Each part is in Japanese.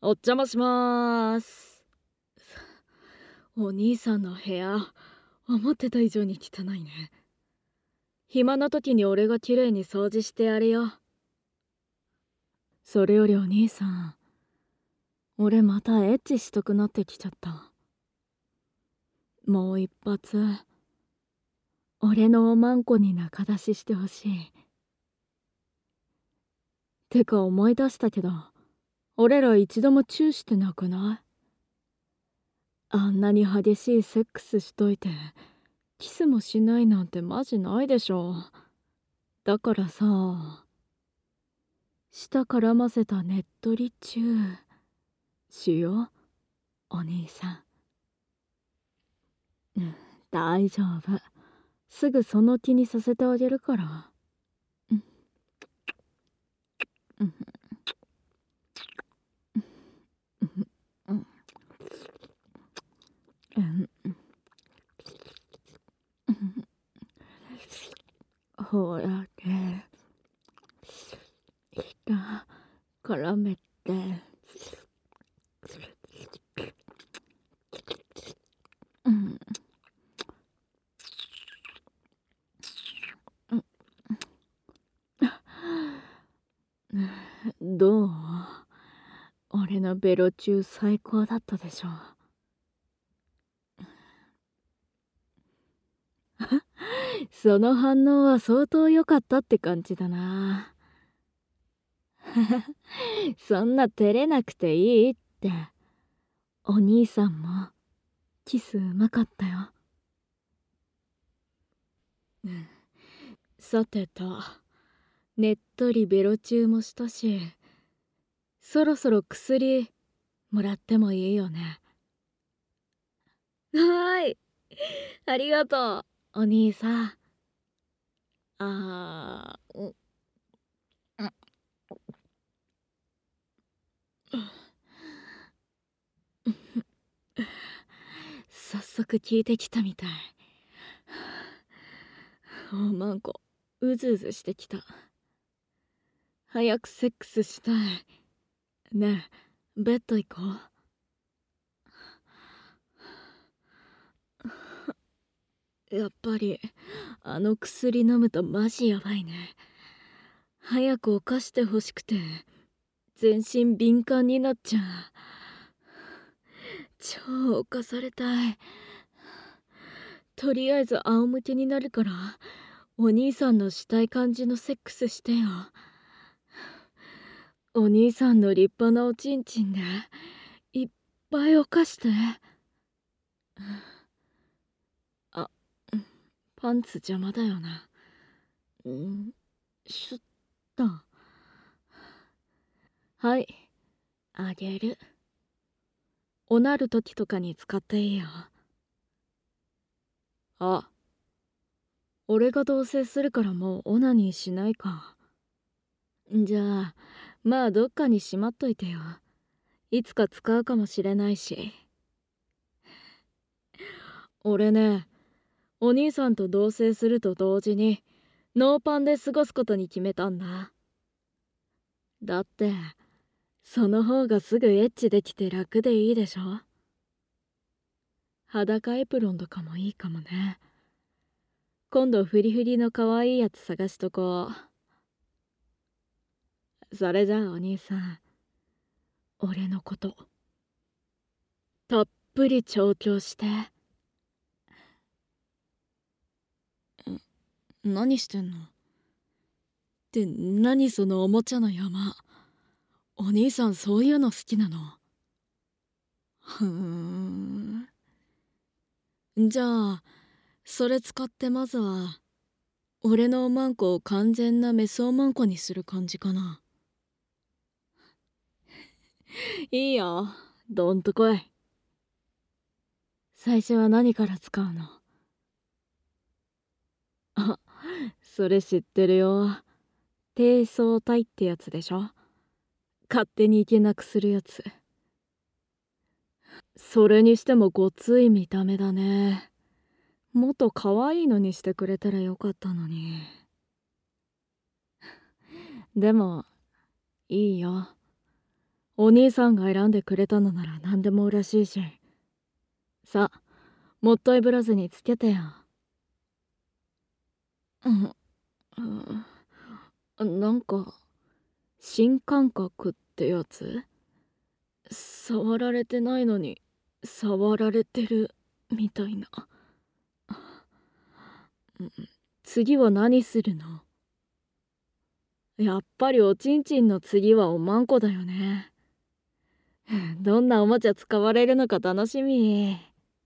お邪魔しまーす。お兄さんの部屋、思ってた以上に汚いね。暇な時に俺が綺麗に掃除してやるよ。それよりお兄さん、俺またエッチしとくなってきちゃった。もう一発、俺のおまんこに仲出ししてほしい。てか思い出したけど、俺ら一度もチューしてなくない？あんなに激しいセックスしといて、キスもしないなんてマジないでしょ。だからさ、舌絡ませたねっとりチューしよう、お兄さん。大丈夫。すぐその気にさせてあげるから。うんうんうんうんうんほらね、舌絡めて。うんどう？俺のベロチュー最高だったでしょ。その反応は相当良かったって感じだな。そんな照れなくていいって。お兄さんもキスうまかったよ。さてと、ねっとりベロチューもしたし、そろそろ薬もらってもいいよね。はーい、ありがとう、お兄さん。あー、うん早速聞いてきたみたい。おまんこ、うずうずしてきた。早くセックスしたい。ねえ、ベッド行こう。やっぱりあの薬飲むとマジやばいね。早く犯してほしくて全身敏感になっちゃう。超犯されたい。とりあえず仰向けになるからお兄さんのしたい感じのセックスしてよ。お兄さんの立派なおちんちんでいっぱい犯して。あ、パンツ邪魔だよな。シュッと。はい、あげる。おなる時とかに使っていいよ。あ、俺が同棲するからもうオナニーしないか。じゃあ、まあどっかにしまっといてよ。いつか使うかもしれないし。俺ね、お兄さんと同棲すると同時にノーパンで過ごすことに決めたんだ。だって、その方がすぐエッチできて楽でいいでしょ。裸エプロンとかもいいかもね。今度フリフリの可愛いやつ探しとこう。それじゃあお兄さん、俺のことたっぷり調教して。何してんの？って何そのおもちゃの山。お兄さんそういうの好きなの？ふーん。じゃあそれ使ってまずは俺のおまんこを完全なメスおまんこにする感じかな。いいよ、どんとこい。最初は何から使うの？あ、それ知ってるよ。低層体ってやつでしょ。勝手に行けなくするやつ。それにしてもごつい見た目だね。もっと可愛いのにしてくれたらよかったのに。でもいいよ、 お兄さんが選んでくれたのなら何でも嬉しいし。さあ、もったいぶらずにつけてや。うん、なんか新感覚ってやつ？触られてないのに触られてるみたいな。次は何するの？やっぱりおちんちんの次はおまんこだよね。どんなおもちゃ使われるのか楽しみ。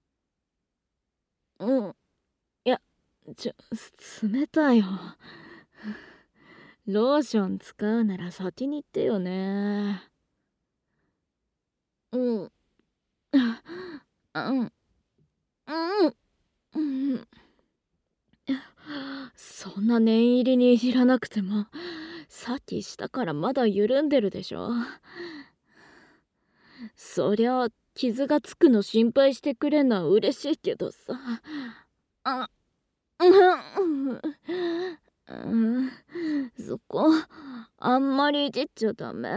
うん。いや、冷たいよ。ローション使うなら先に言ってよね。うん。うん。うん。うん。そんな念入りにいじらなくても、さっきしたからまだ緩んでるでしょ。そりゃ傷がつくの心配してくれんのは嬉しいけどさ。あ、そこあんまりいじっちゃダメ。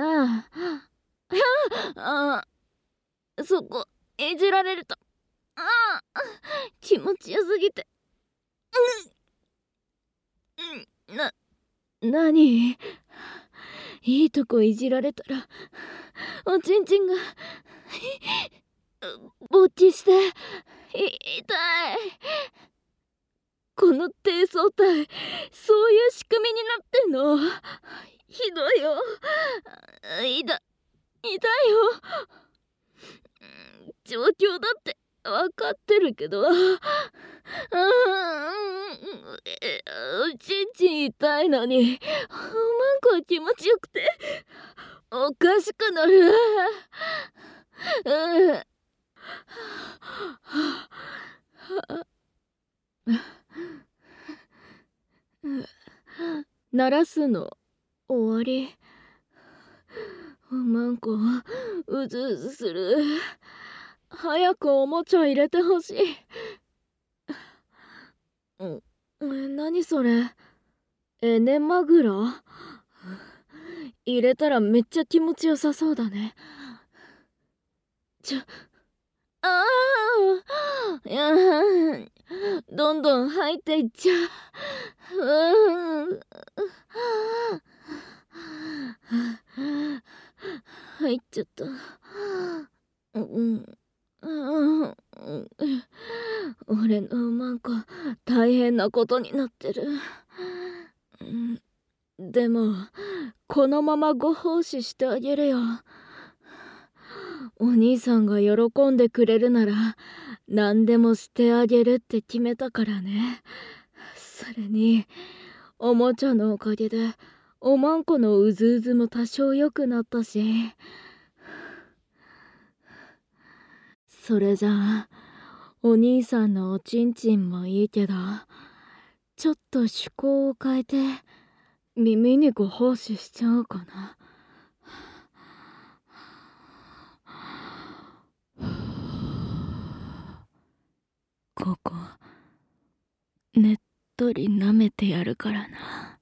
あ、そこいじられると、あ、気持ちよすぎて。なに？いいとこいじられたらおちんちんが勃起して痛い。この低層体、そういう仕組みになってんの？ひどいよ。痛いよ。状況だって分かってるけど、おちんちん痛いのにおまんこは気持ちよくておかしくなる。鳴らすの終わり。おまんこうずうずする。早くおもちゃ入れてほしい。何それ？エネマグラ？入れたらめっちゃ気持ちよさそうだね。ああ、いや、どんどん入っていっちゃう。入っちゃった。俺のマンコ大変なことになってる。でもこのままご奉仕してあげるよ。お兄さんが喜んでくれるなら何でもしてあげるって決めたからね。それにおもちゃのおかげでおまんこのうずうずも多少良くなったし。それじゃあお兄さんのおちんちんもいいけど、ちょっと趣向を変えて耳にご奉仕しちゃおうかな。ここねっとり舐めてやるからな。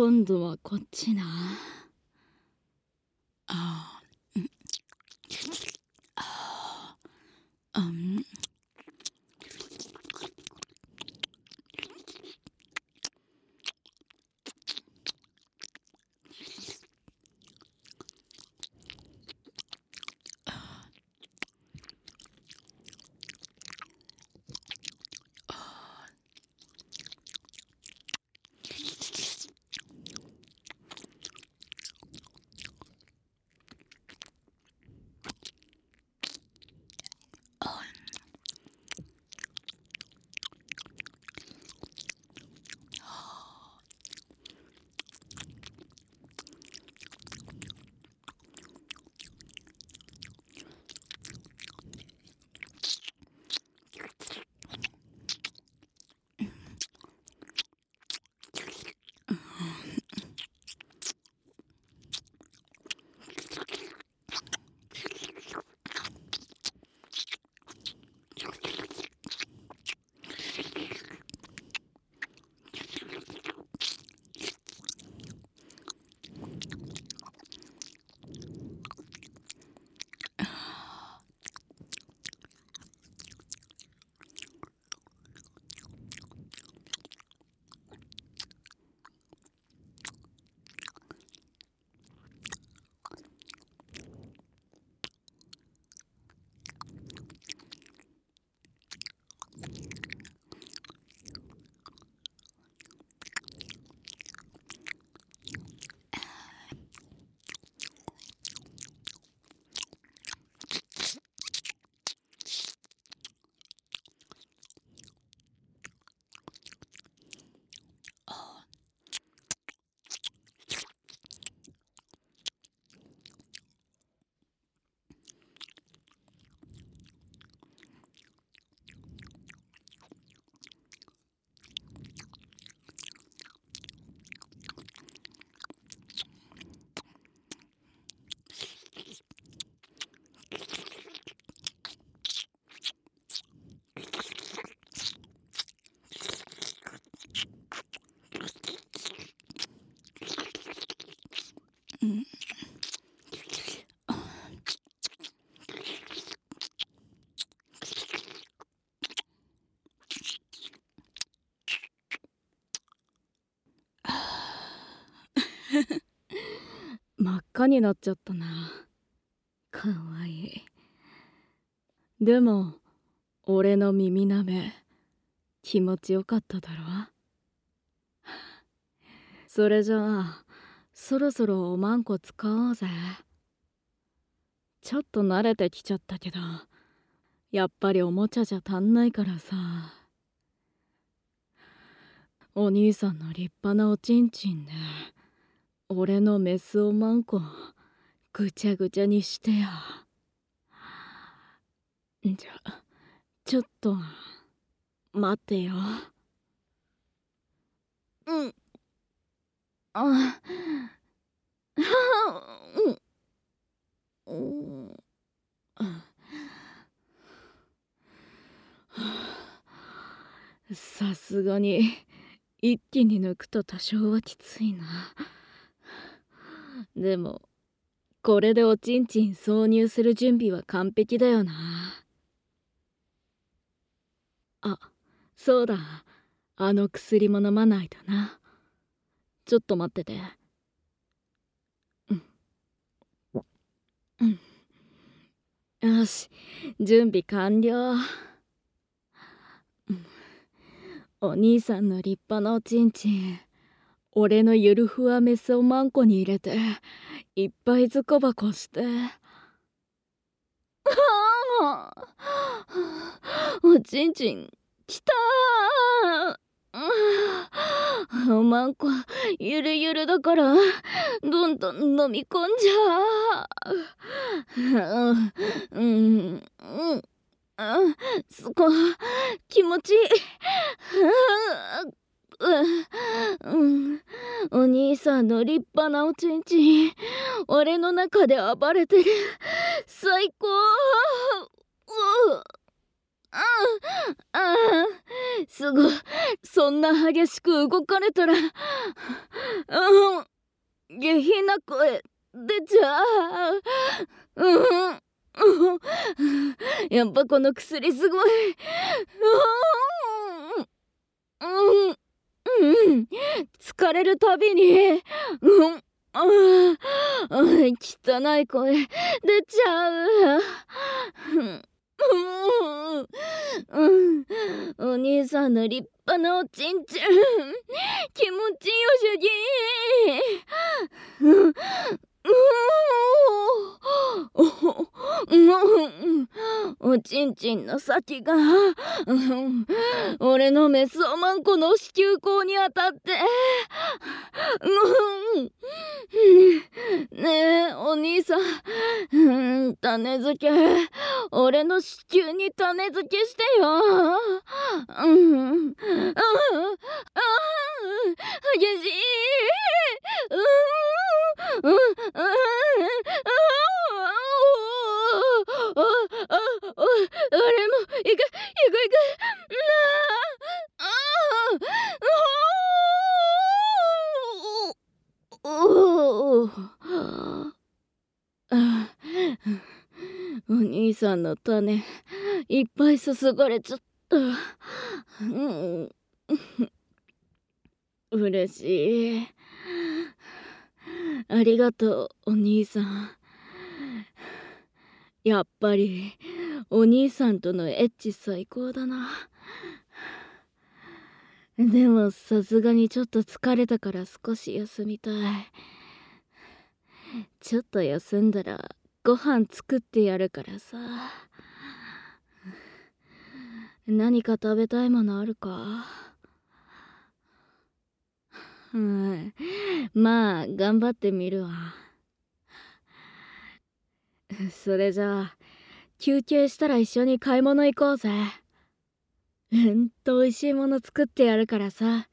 今度はこっちな。あー、うん、あー、うん。うん。真っ赤になっちゃったな。かわいい。でも俺の耳なめ気持ちよかっただろ。それじゃあそろそろおまんこ使おうぜ。ちょっと慣れてきちゃったけど、やっぱりおもちゃじゃ足んないからさ。お兄さんの立派なおちんちんで俺のメスおまんこぐちゃぐちゃにしてや。じゃちょっと待ってよ。うん。あうん。さすがに一気に抜くと多少はきついな。でもこれでおちんちん挿入する準備は完璧だよな。あ、そうだ、あの薬も飲まないとな。ちょっと待ってて。うん、うん、よし、準備完了。お兄さんの立派なおちんちん俺のゆるふわメスをマンコに入れていっぱいズコバコして。おちんちんきたー。おまんこゆるゆるだからどんどん飲み込んじゃう。そこ気持ちいい。お兄さんの立派なおちんちん俺の中で暴れてる。最高。 あすごい。そんな激しく動かれたら下品な声出ちゃう。やっぱこの薬すごい。疲れるたびに汚い声出ちゃう。お兄さんの立派なおちんちん気持ちよしぎ。おちんちんの先が俺のメスおまんこの子宮口に当たってねえお兄さん、種付け俺の子宮に種付けしてよ。激しい。俺も行く。お兄さんの種いっぱい注がれちゃった。嬉しい。ありがとうお兄さん。やっぱりお兄さんとのエッチ最高だな。でもさすがにちょっと疲れたから少し休みたい。ちょっと休んだらご飯作ってやるからさ。何か食べたいものあるか？まあ頑張ってみるわ。それじゃあ休憩したら一緒に買い物行こうぜ。美味しいもの作ってやるからさ。